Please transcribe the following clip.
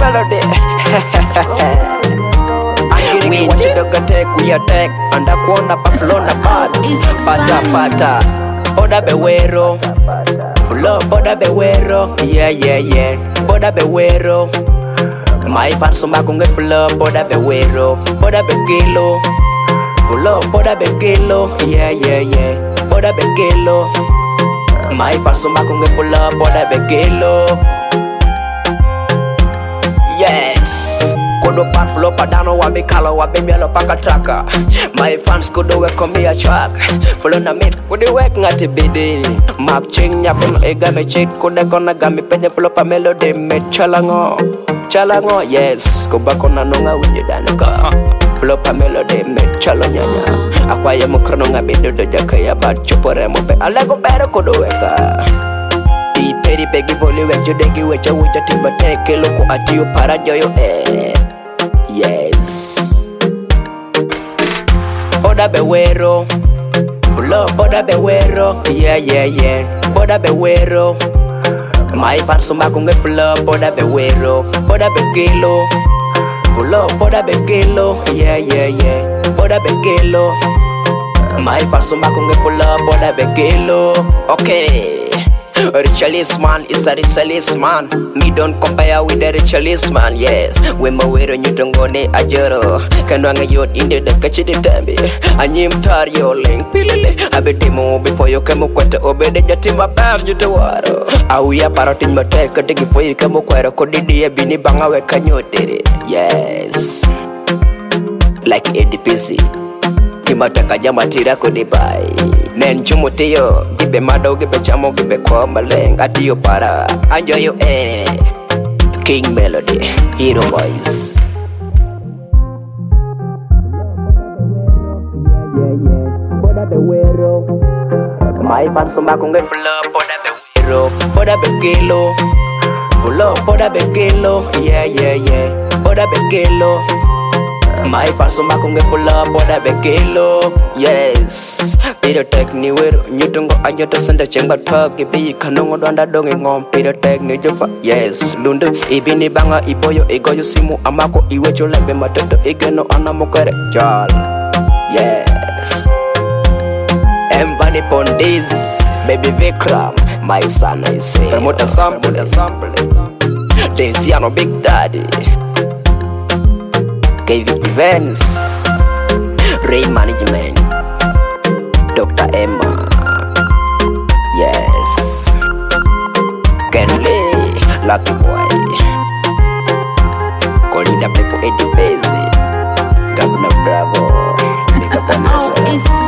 melody. We watch the take, we attack. And I wanna buffalo na bad. Pata. Boda bewero. Full boda bewero. Yeah. Boda bewero. My fans so back on get full boda bewero. Boda bekilo. Full boda bekilo. Yeah. Boda bekilo. My fans so back on get full boda bekilo. Yes. Kodo part flow padano wabe kala wabe mielo paka traka. My fans kodo we come here track. Follow na mid kodo work ngati bidi. Mark ching nyapon ega me cheat kodo kona gami penye flow pa melody me chalango. Yes. Ko bakona nonga winyo danuka. Flow pa melody me chalonyanya. Akwa ye mo krono nga bido do jakaya bad chopore mo pe alego pero kodo weka. Peri pegi voli wecho degi wecha wucha timba teke loko atio para joyo Yes. Boda bewero. Full boda bewero. Yeah. Boda bewero. My fans so back on get full boda bewero. Boda bekilo. Full boda bekilo. Yeah. Boda bekilo. My fans so back on get full boda bekilo. Okay. A ritualist man is a ritualist man. Me don't compare with a ritualist man, yes. When my way on you don't go ne ajero. Can wanga yot in the catch the tembe. Anyim tar yo link pilele. I bet him before you come quite obey the jatima bam you the water. Awia paratin my take a dig for you come quite a codidi bini banga we can you did it. Yes. Like ADPC. Kimataka jamatira kodibai. Nen chumutio, gibe mado, gibe chamo, gibe kwa maleng, atiyo para, anjoyo King Melody, Hero Boys. Yeah. Boda bewero. My fans so back on get full boda bewero. Boda bekilo. Full boda bekilo. Yeah. Boda bekilo. My fans so back on get full boda bekilo. Yes. Peter Tech ni wero nyutungo anyota senda chemba talk ibi kanongo dwanda donge ngom Peter Tech ni jofa. Yes. Lundu ibini banga iboyo igoyo simu amako iwecho lembe matoto igeno anamokere jal. Yes. Mbani Pondis, baby Vikram, my son I say. Promoter sample. Desiano Big Daddy. KV Events, Ray Management, Dr. Emma, yes, Kenley, Lucky Boy, Colinda Pepo Eddie Bezi, Governor Bravo, Big up on yourself.